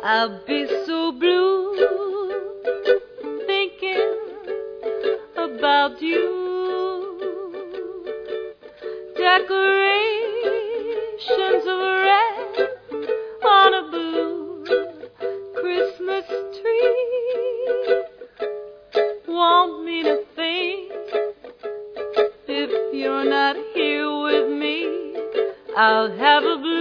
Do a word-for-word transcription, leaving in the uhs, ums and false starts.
I'll be so blue thinking about you. Decorations of red on a blue Christmas tree won't mean a thing if you're not here with me. I'll have a blue